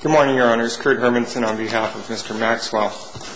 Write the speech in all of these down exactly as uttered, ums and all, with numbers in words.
Good morning, Your Honors. Kurt Hermanson on behalf of Mister Maxwell.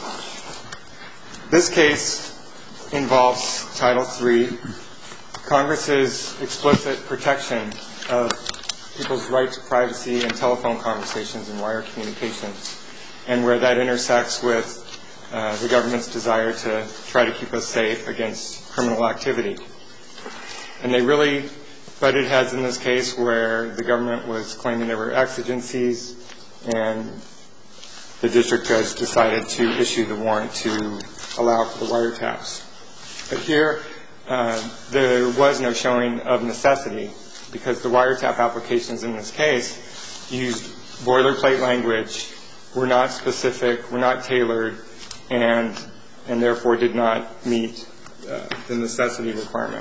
This case involves Title three, Congress's explicit protection of people's right to privacy in telephone conversations and wire communications, and where that intersects with uh, the government's desire to try to keep us safe against criminal activity. And they really butted heads in this case where the government was claiming there were exigencies, and the district judge decided to issue the warrant to allow for the wiretaps. But here, uh, there was no showing of necessity because the wiretap applications in this case used boilerplate language, were not specific, were not tailored, and and therefore did not meet uh, the necessity requirement.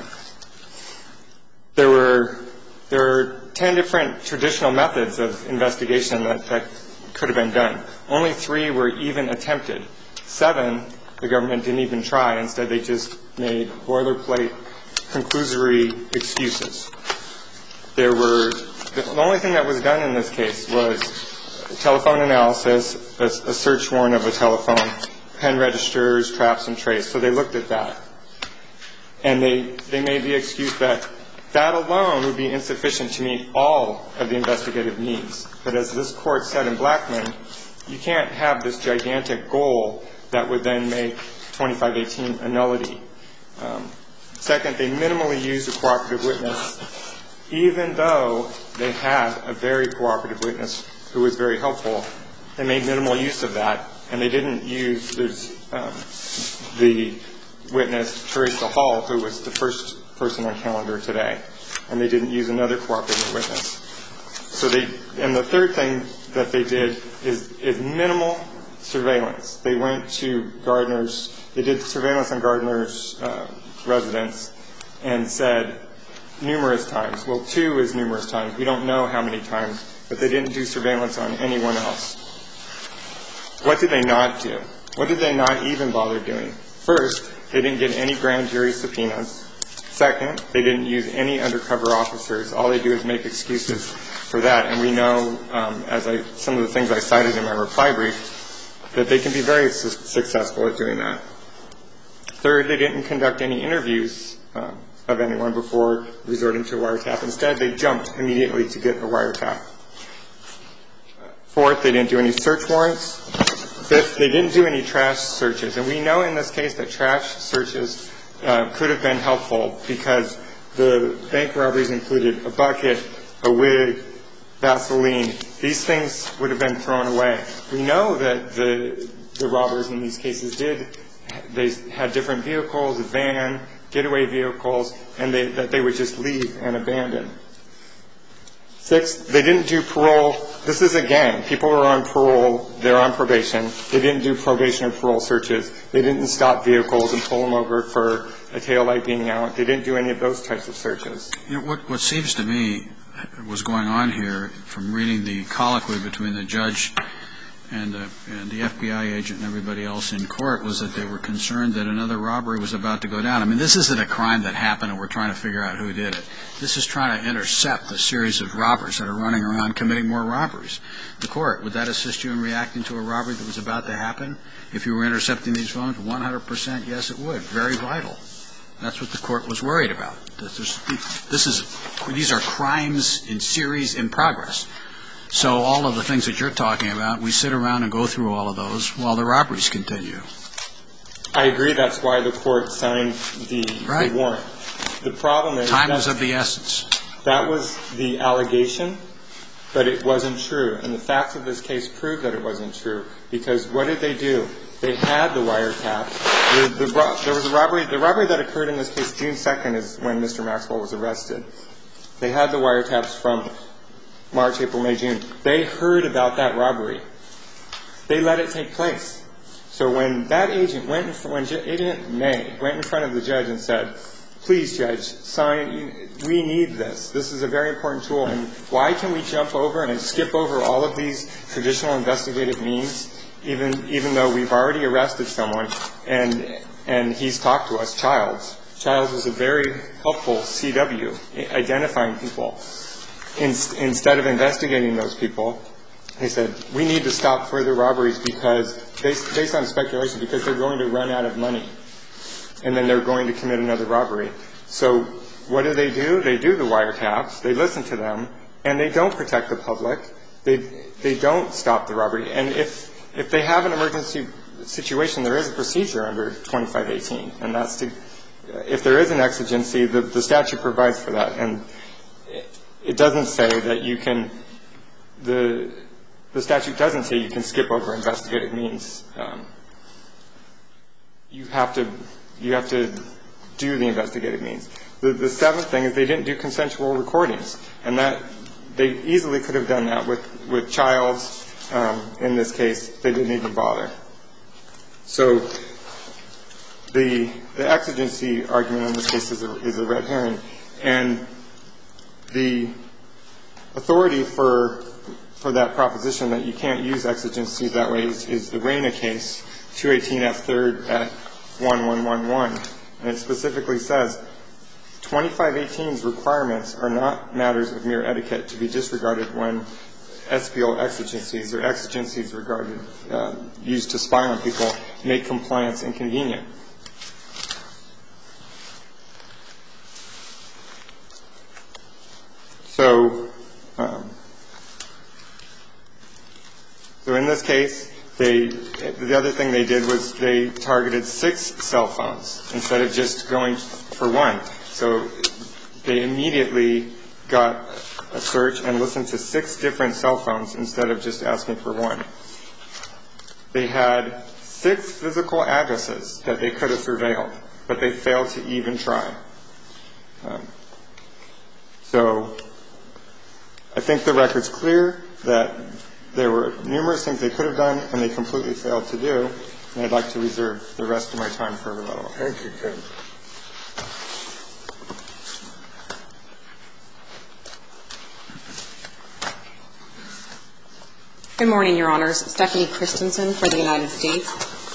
There were there are ten different traditional methods of investigation that, that could have been done. Only three were even attempted. Seven, the government didn't even try. Instead, they just made boilerplate, conclusory excuses. There were the only thing that was done in this case was telephone analysis, a, a search warrant of a telephone, pen registers, traps, and trace. So they looked at that, and they they made the excuse that that alone would be insufficient to meet all of the investigative needs. But as this court said in Blackmun, you can't have this gigantic goal that would then make twenty-five eighteen a nullity. Um, second, they minimally used a cooperative witness, even though they had a very cooperative witness who was very helpful. They made minimal use of that, and they didn't use um, the witness, Teresa Hall, who was the first person on calendar today, and they didn't use another cooperative witness. So they, and the third thing that they did is, is minimal surveillance. They went to Gardner's, they did surveillance on Gardner's uh, residence and said numerous times, well, two is numerous times, we don't know how many times, but they didn't do surveillance on anyone else. What did they not do? What did they not even bother doing? First, they didn't get any grand jury subpoenas. Second, they didn't use any undercover officers. All they do is make excuses for that. And we know, um, as I, some of the things I cited in my reply brief, that they can be very su- successful at doing that. Third, they didn't conduct any interviews uh, of anyone before resorting to a wiretap. Instead, they jumped immediately to get a wiretap. Fourth, they didn't do any search warrants. Fifth, they didn't do any trash searches. And we know in this case that trash searches Uh, could have been helpful because the bank robberies included a bucket, a wig, Vaseline. These things would have been thrown away. We know that the the robbers in these cases did, they had different vehicles, a van, getaway vehicles, and they, that they would just leave and abandon. Sixth, they didn't do parole. This is a gang. People are on parole. They're on probation. They didn't do probation or parole searches. They didn't stop vehicles and pull them over for a taillight being out. They didn't do any of those types of searches. You know, what, what seems to me was going on here from reading the colloquy between the judge and, uh, and the F B I agent and everybody else in court was that they were concerned that another robbery was about to go down. I mean, this isn't a crime that happened and we're trying to figure out who did it. This is trying to intercept a series of robbers that are running around committing more robberies. The court, would that assist you in reacting to a robbery that was about to happen? If you were intercepting these phones, one hundred percent yes, it would. Very vital. That's what the court was worried about. This is, this is, these are crimes in series in progress. So all of the things that you're talking about, we sit around and go through all of those while the robberies continue. I agree. That's why the court signed the, right. the warrant. The problem is time was of the essence. That was the allegation, but it wasn't true. And the facts of this case prove that it wasn't true. Because what did they do? They had the wiretap. The, the, there was a robbery. The robbery that occurred in this case, June second, is when Mister Maxwell was arrested. They had the wiretaps from March, April, May, June. They heard about that robbery. They let it take place. So when that agent went in front, when Agent May went in front of the judge and said, please, Judge, sign, we need this. This is a very important tool. And why can we jump over and skip over all of these traditional investigative means, even even though we've already arrested someone and and he's talked to us, Childs. Childs is a very helpful C W, identifying people. In, instead of investigating those people, They said, we need to stop further robberies because, based, based on speculation, because they're going to run out of money. And then they're going to commit another robbery. So what do they do? They do the wiretaps. They listen to them. And they don't protect the public. They they don't stop the robbery. And if if they have an emergency situation, there is a procedure under twenty-five eighteen. And that's to, if there is an exigency, the, the statute provides for that. And it doesn't say that you can, the the statute doesn't say you can skip over investigative means. Um, you have to you have to do the investigative means. The, the seventh thing is they didn't do consensual recordings, and that they easily could have done that with with Childs. Um, in this case, they didn't even bother. So the the exigency argument in this case is a, is a red herring, and the authority for for that proposition that you can't use exigency that way is, is the Reyna case, two eighteen F third at one one one one, and it specifically says twenty-five eighteen's requirements are not matters of mere etiquette to be disregarded when S P L exigencies or exigencies regarded uh, used to spy on people make compliance inconvenient. So, um, so in this case, they the other thing they did was they targeted six cell phones instead of just going for one. So they immediately got a search and listened to six different cell phones instead of just asking for one. They had six physical addresses that they could have surveilled, but they failed to even try. Um, so I think the record's clear that there were numerous things they could have done and they completely failed to do, and I'd like to reserve the rest of my time for rebuttal. Thank you, Ken. Good morning, Your Honors. Stephanie Christensen for the United States.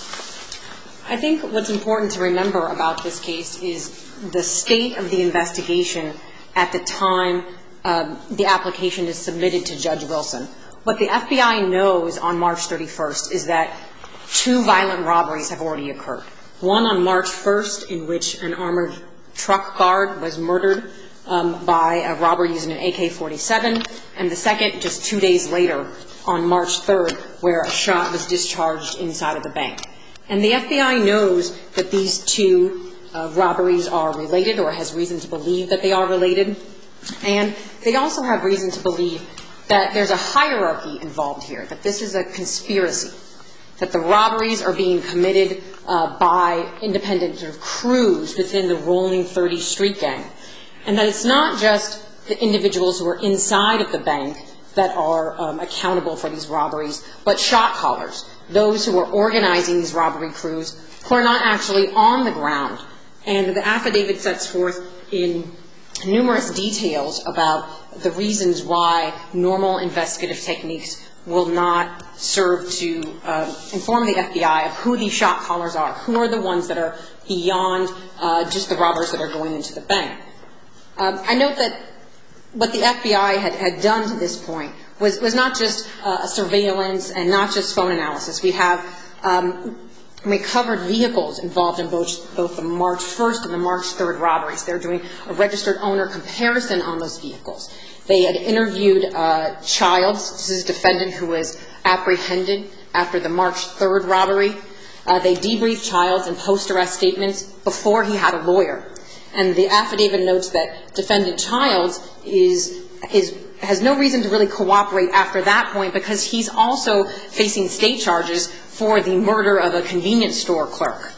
I think what's important to remember about this case is the state of the investigation at the time um, the application is submitted to Judge Wilson. What the F B I knows on March thirty-first is that two violent robberies have already occurred. One on March first, in which an armored truck guard was murdered um, by a robber using an A K forty-seven, and the second just two days later on March third, where a shot was discharged inside of the bank. And the F B I knows that these two uh, robberies are related, or has reason to believe that they are related. And they also have reason to believe that there's a hierarchy involved here, that this is a conspiracy, that the robberies are being committed uh, by independent sort of crews within the Rolling thirty street gang, and that it's not just the individuals who are inside of the bank that are um, accountable for these robberies, but shot callers, those who are organizing these robbery crews who are not actually on the ground. And the affidavit sets forth in numerous details about the reasons why normal investigative techniques will not serve to uh, inform the F B I of who these shot callers are, who are the ones that are beyond uh, just the robbers that are going into the bank. Um, I note that what the F B I had, had done to this point was, was not just uh, surveillance and not just phone analysis. We have um, recovered vehicles involved in both, both the March first and the March third robberies. They're doing a registered owner comparison on those vehicles. They had interviewed uh, Childs. This is a defendant who was apprehended after the March third robbery. Uh, they debriefed Childs in post-arrest statements before he had a lawyer. And the affidavit notes that Defendant Childs is, is, has no reason to really cooperate after that point because he's also facing state charges for the murder of a convenience store clerk.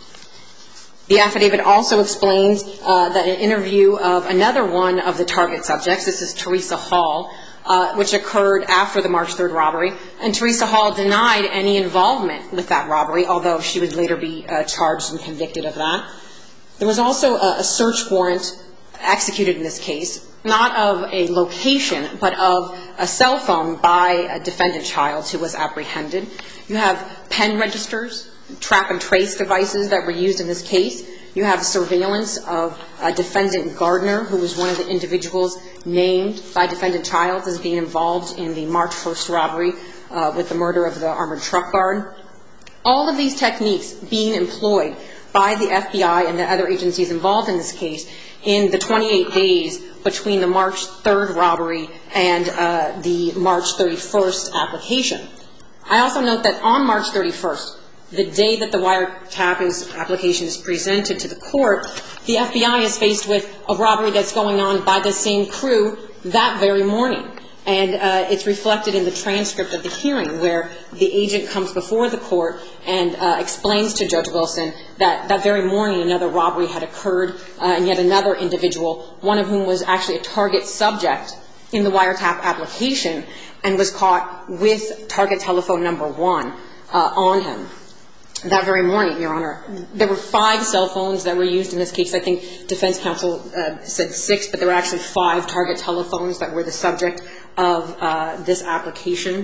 The affidavit also explains uh, that an interview of another one of the target subjects, this is Teresa Hall, uh, which occurred after the March third robbery, and Teresa Hall denied any involvement with that robbery, although she would later be uh, charged and convicted of that. There was also a, a search warrant executed in this case, not of a location, but of a cell phone by a defendant Childs who was apprehended. You have pen registers, track and trace devices that were used in this case. You have surveillance of uh, Defendant Gardner, who was one of the individuals named by Defendant Childs as being involved in the March first robbery uh, with the murder of the armored truck guard. All of these techniques being employed by the F B I and the other agencies involved in this case in the twenty-eight days between the March third robbery and uh, the March thirty-first application. I also note that on March thirty-first, the day that the wiretap is, application is presented to the court, the F B I is faced with a robbery that's going on by the same crew that very morning. And uh, it's reflected in the transcript of the hearing where the agent comes before the court and uh, explains to Judge Wilson that that very morning another robbery had occurred uh, and yet another individual, one of whom was actually a target subject in the wiretap application and was caught with target telephone number one uh, on him. That very morning, Your Honor, there were five cell phones that were used in this case. I think defense counsel uh, said six, but there were actually five target telephones that were the subject of uh, this application.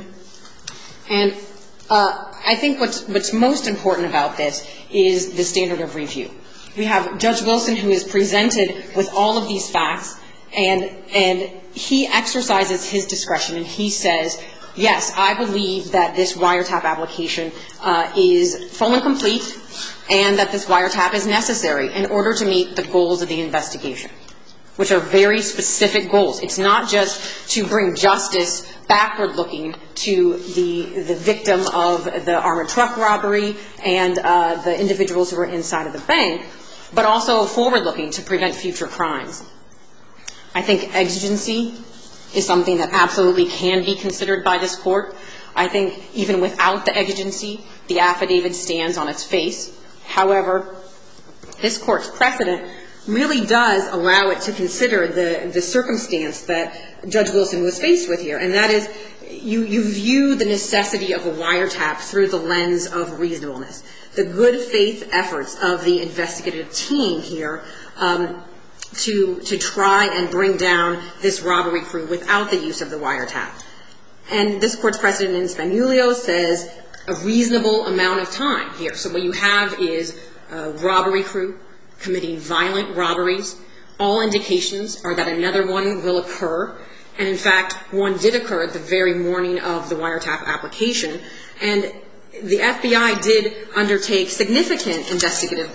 And uh, I think what's, what's most important about this is the standard of review. We have Judge Wilson, who is presented with all of these facts, and, and he exercises his discretion, and he says, yes, I believe that this wiretap application uh, is full and complete and that this wiretap is necessary in order to meet the goals of the investigation, which are very specific goals. It's not just to bring justice backward-looking to the, the victim of the armored truck robbery and uh, the individuals who were inside of the bank, but also forward-looking to prevent future crimes. I think exigency is something that absolutely can be considered by this court. I think even without the exigency, the affidavit stands on its face. However, this court's precedent really does allow it to consider the, the circumstance that Judge Wilson was faced with here, and that is you, you view the necessity of a wiretap through the lens of reasonableness. The good faith efforts of the investigative team here um, to, to try and bring down this robbery crew without the use of the wiretap. And this court's precedent in Spagnuolo says a reasonable amount of time here. So what you have is a robbery crew committing violent robberies. All indications are that another one will occur. And in fact, one did occur the very morning of the wiretap application. And the F B I did undertake significant investigative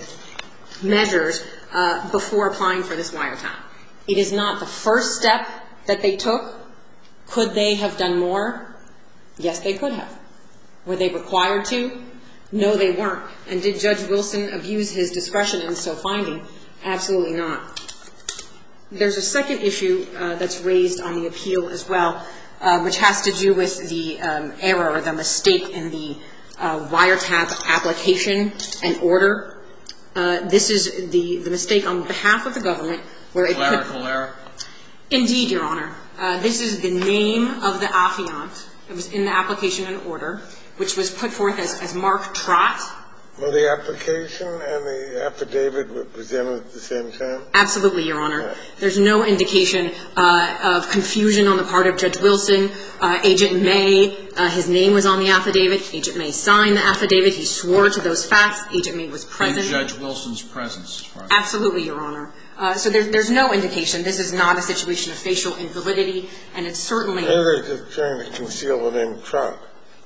measures uh, before applying for this wiretap. It is not the first step that they took. Could they have done more? Yes, they could have. Were they required to? No, they weren't. And did Judge Wilson abuse his discretion in so finding? Absolutely not. There's a second issue uh, that's raised on the appeal as well, uh, which has to do with the um, error or the mistake in the uh, wiretap application and order. Uh, this is the, the mistake on behalf of the government where it could... Clerical error? Indeed, Your Honor. Uh, this is the name of the affiant. It was in the application and order, which was put forth as, as Mark Trott. Well, the application and the affidavit were presented at the same time? Absolutely, Your Honor. Yeah. There's no indication uh, of confusion on the part of Judge Wilson. Uh, Agent May, uh, his name was on the affidavit. Agent May signed the affidavit. He swore to those facts. Agent May was present. In Judge Wilson's presence. As far as Absolutely, Your Honor. Uh, so there's, there's no indication. This is not a situation of facial invalidity, and it's certainly... Maybe they're just trying to conceal the name Trump.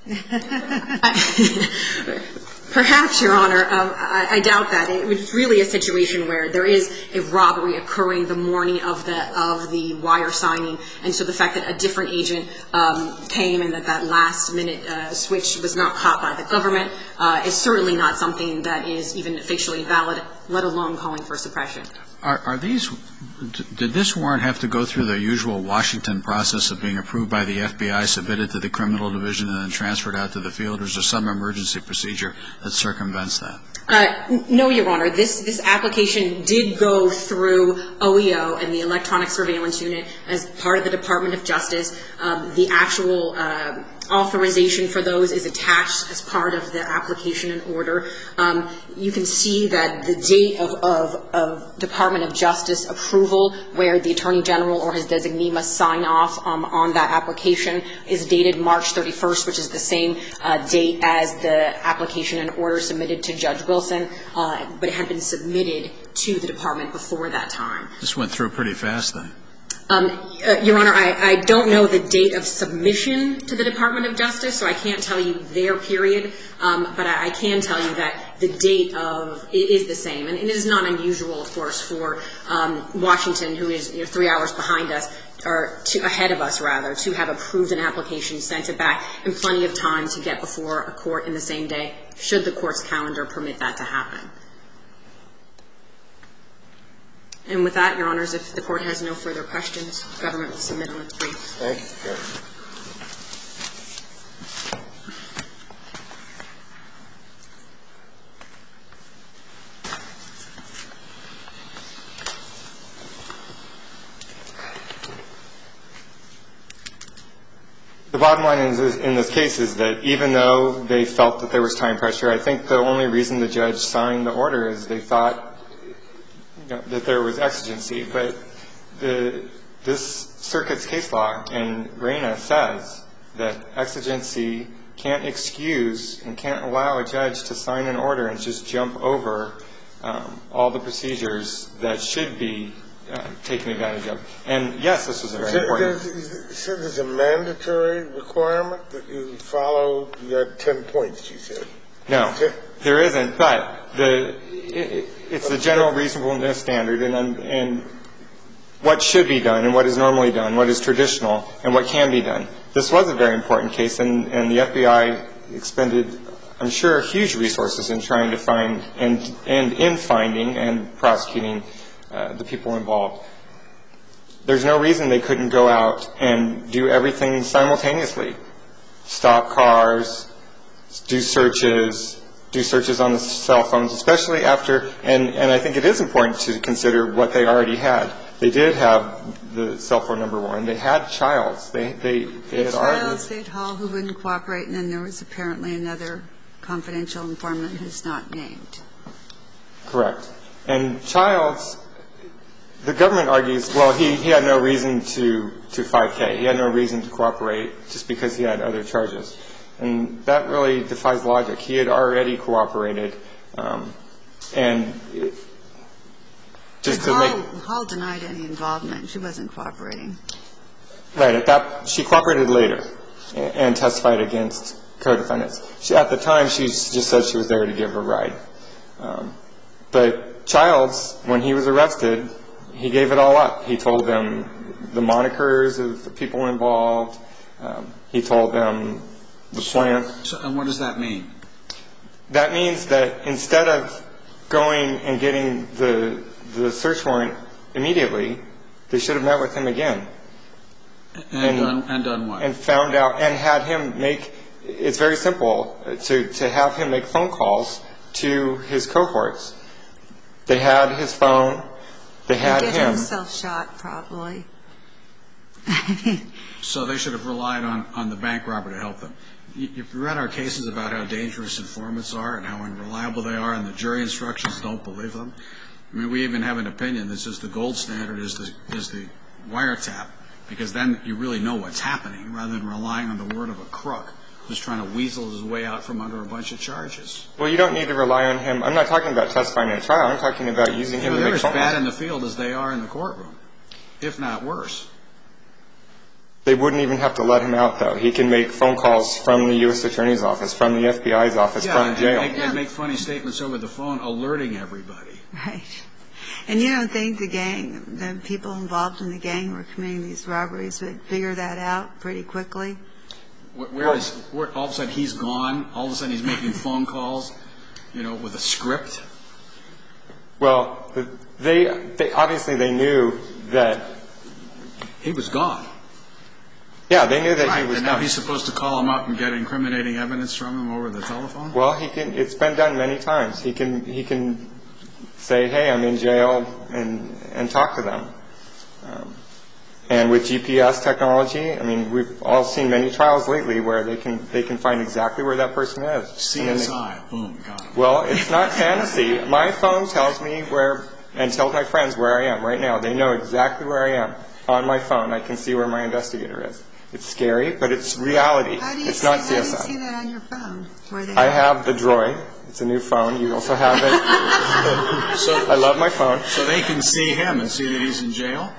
Perhaps, Your Honor. Um, I, I doubt that. It was really a situation where there is a robbery occurring the morning of the of the wire signing, and so the fact that a different agent um, came and that that last minute uh, switch was not caught by the government uh, is certainly not something that is even facially valid, let alone calling for suppression. Are, are these, did this warrant have to go through the usual Washington process of being approved by the F B I, submitted to the criminal division, and then transferred out to the field, or is there some emergency procedure that circumvents that? Uh, no, Your Honor. This, this application did go through O E O and the Electronic Surveillance Unit as part of the Department of Justice. Um, the actual uh, authorization for those is attached as part of the application and order. Um, you can see that the date of, of, of Department Department of Justice approval, where the Attorney General or his designee must sign off um, on that application, is dated March thirty-first, which is the same uh, date as the application and order submitted to Judge Wilson, uh, but it had been submitted to the Department before that time. This went through pretty fast then. Um, uh, Your Honor, I, I don't know the date of submission to the Department of Justice, so I can't tell you their period, um, but I, I can tell you that the date of it is the same. And it is not unusual, of course, for um, Washington, who is you know, three hours behind us, or to, ahead of us, rather, to have approved an application, sent it back, and plenty of time to get before a court in the same day, should the court's calendar permit that to happen. And with that, Your Honors, if the Court has no further questions, the government will submit on its brief. Thank you, Judge. The bottom line in this, in this case is that even though they felt that there was time pressure, I think the only reason the judge signed the order is they thought you know, that there was exigency. But the, this circuit's case law in Reyna says that exigency can't excuse and can't allow a judge to sign an order and just jump over um, all the procedures that should be Uh, taken advantage of. And yes, this was a very so important. You said there's a mandatory requirement that you follow. You had ten points, you said. No, there isn't. But the it, it's the general reasonableness standard, and and what should be done, and what is normally done, what is traditional, and what can be done. This was a very important case, and and the F B I expended, I'm sure, huge resources in trying to find and and in finding and prosecuting Uh, the people involved. There's no reason they couldn't go out and do everything simultaneously. Stop cars, do searches, do searches on the cell phones, especially after, and, and I think it is important to consider what they already had. They did have the cell phone number one. They had Childs. They, they, they had already... Childs, they had Hall, who wouldn't cooperate, and then there was apparently another confidential informant who's not named. Correct. And Childs... The government argues, well, he, he had no reason to, to five K. He had no reason to cooperate just because he had other charges. And that really defies logic. He had already cooperated. Um, and it, just to Hall, make... Hall denied any involvement. She wasn't cooperating. Right. At that, she cooperated later and, and testified against co-defendants. She, at the time, she just said she was there to give a ride. Um, but Childs, when he was arrested... He gave it all up. He told them the monikers of the people involved. Um, he told them the plan. So, and what does that mean? That means that instead of going and getting the the search warrant immediately, they should have met with him again. And, and, done, and done what? And found out and had him make. It's very simple to to have him make phone calls to his cohorts. They had his phone. They had he him. himself shot, probably. So they should have relied on, on the bank robber to help them. You've read our cases about how dangerous informants are and how unreliable they are, and the jury instructions don't believe them. I mean, we even have an opinion that says the gold standard is the is the wiretap, because then you really know what's happening rather than relying on the word of a crook who's trying to weasel his way out from under a bunch of charges. Well, you don't need to rely on him. I'm not talking about testifying in a trial. I'm talking about using him you know, to make phone calls. They're as bad in the field as they are in the courtroom, if not worse. They wouldn't even have to let him out, though. He can make phone calls from the U S Attorney's office, from the F B I's office, yeah, from jail. And make, and make funny statements over the phone alerting everybody. Right. And you don't think the gang, the people involved in the gang who were committing these robberies would figure that out pretty quickly? Where is, where, all of a sudden he's gone, all of a sudden he's making phone calls, you know, with a script? Well, they, they obviously they knew that he was gone. Yeah, they knew that right. he was and gone. Now he's supposed to call him up and get incriminating evidence from him over the telephone? Well, he can. It's been done many times. He can he can say, "Hey, I'm in jail," and and talk to them. Um, And with G P S technology, I mean, we've all seen many trials lately where they can they can find exactly where that person is. C S I, boom, got him. Well, it's not fantasy. My phone tells me where and tell my friends where I am right now. They know exactly where I am. On my phone, I can see where my investigator is. It's scary, but it's reality. How do you It's see, not how C S I. do you see that on your phone? Where they I are? have the Droid. It's a new phone. You also have it. So, I love my phone. so they can see him and see that he's in jail?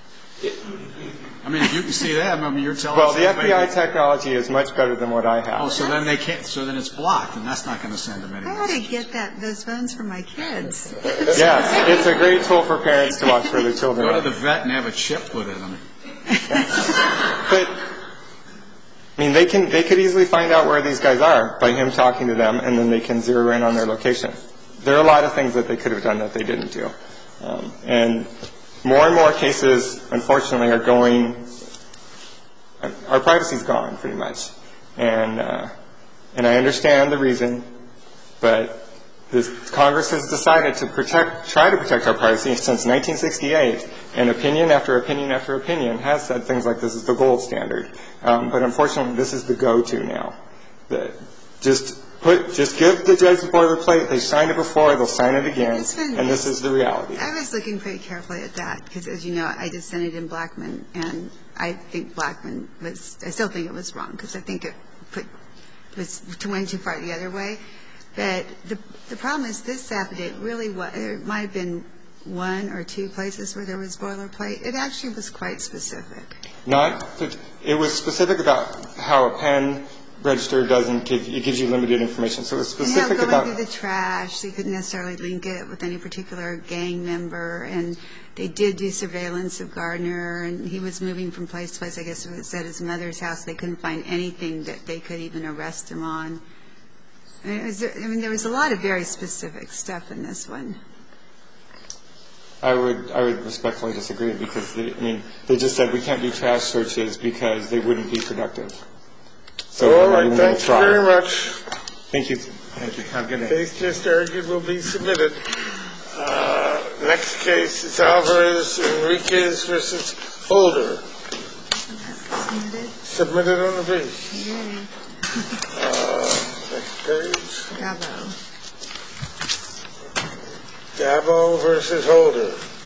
I mean, if you can see them, I mean, you're telling Well, us the F B I everybody- technology is much better than what I have. Oh, so then they can't. So then it's blocked, and that's not going to send them I anywhere. ought to get that those phones for my kids. Yes, it's a great tool for parents to watch where their children Go are. to the vet and have a chip put in them. But I mean, they can they could easily find out where these guys are by him talking to them, and then they can zero in on their location. There are a lot of things that they could have done that they didn't do, um, and more and more cases, unfortunately, are going. Our privacy's gone, pretty much, and uh, and I understand the reason, but this Congress has decided to protect, try to protect our privacy since nineteen sixty-eight, and opinion after opinion after opinion has said things like this is the gold standard. Um, but unfortunately, this is the go-to now. The, just put, just give the judge the boilerplate. They signed it before, they'll sign it again, and this is the reality. I was looking pretty carefully at that because, as you know, I dissented in Blackmun, and I think Blackmun was, I still think it was wrong because I think it put, was to went too far the other way. But the the problem is this affidavit really was, there might have been one or two places where there was boilerplate. It actually was quite specific. Not, it was specific about how a pen register doesn't give, it gives you limited information. So it was specific and how about. going through the trash, they couldn't necessarily link it with any particular gang member, and they did do surveillance of Gardner, and he was moving from place to place. I guess it was at his mother's house. They couldn't find anything that they could even arrest him on. I mean, it was, I mean, there was a lot of very specific stuff in this one. I would I would respectfully disagree because they, I mean they just said we can't do trash searches because they wouldn't be productive. So All we're not right, even gonna thank you try. very much. Thank you. Thank you. Have a good day. Case just argued will be submitted. Uh, next case is Alvarez Enriquez versus Holder. Submitted. Submitted on the brief. Yay. Uh, next page. Bravo. Dabo versus Holder.